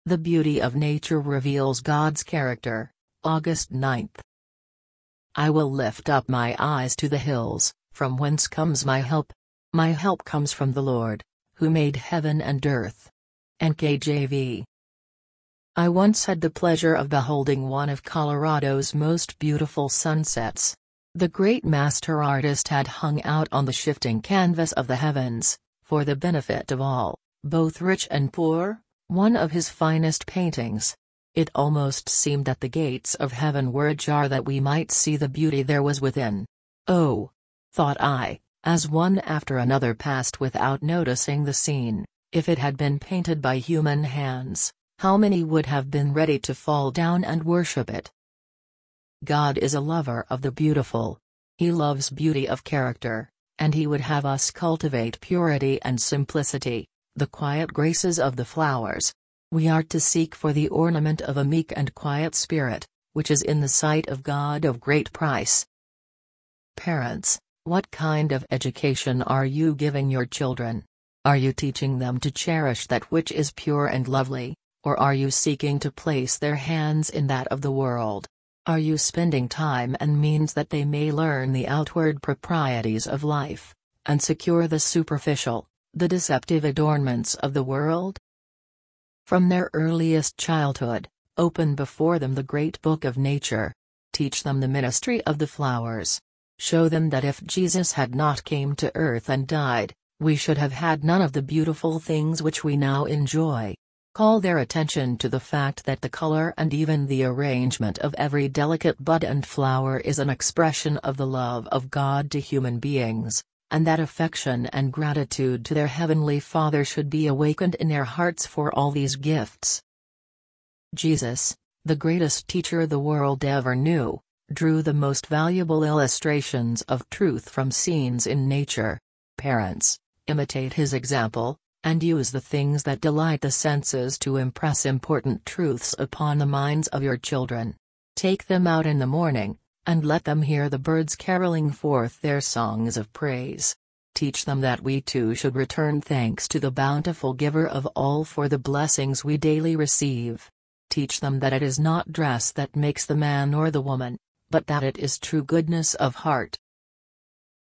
The beauty of nature reveals God's character. August 9th. I will lift up my eyes to the hills, from whence comes my help. My help comes from the Lord, who made heaven and earth. NKJV. I once had the pleasure of beholding one of Colorado's most beautiful sunsets. The great master artist had hung out on the shifting canvas of the heavens, for the benefit of all, both rich and poor, one of his finest paintings. It almost seemed that the gates of heaven were ajar that we might see the beauty there was within. Oh! Thought I, as one after another passed without noticing the scene, if it had been painted by human hands, how many would have been ready to fall down and worship it? God is a lover of the beautiful. He loves beauty of character, and He would have us cultivate purity and simplicity, the quiet graces of the flowers. We are to seek for the ornament of a meek and quiet spirit, which is in the sight of God of great price. Parents, what kind of education are you giving your children? Are you teaching them to cherish that which is pure and lovely, or are you seeking to place their hands in that of the world? Are you spending time and means that they may learn the outward proprieties of life, and secure the superficial, the deceptive adornments of the world? From their earliest childhood, open before them the great book of nature. Teach them the ministry of the flowers. Show them that if Jesus had not came to earth and died, we should have had none of the beautiful things which we now enjoy. Call their attention to the fact that the color and even the arrangement of every delicate bud and flower is an expression of the love of God to human beings, and that affection and gratitude to their Heavenly Father should be awakened in their hearts for all these gifts. Jesus, the greatest teacher the world ever knew, drew the most valuable illustrations of truth from scenes in nature. Parents, imitate his example, and use the things that delight the senses to impress important truths upon the minds of your children. Take them out in the morning, and let them hear the birds caroling forth their songs of praise. Teach them that we too should return thanks to the bountiful giver of all for the blessings we daily receive. Teach them that it is not dress that makes the man or the woman, but that it is true goodness of heart,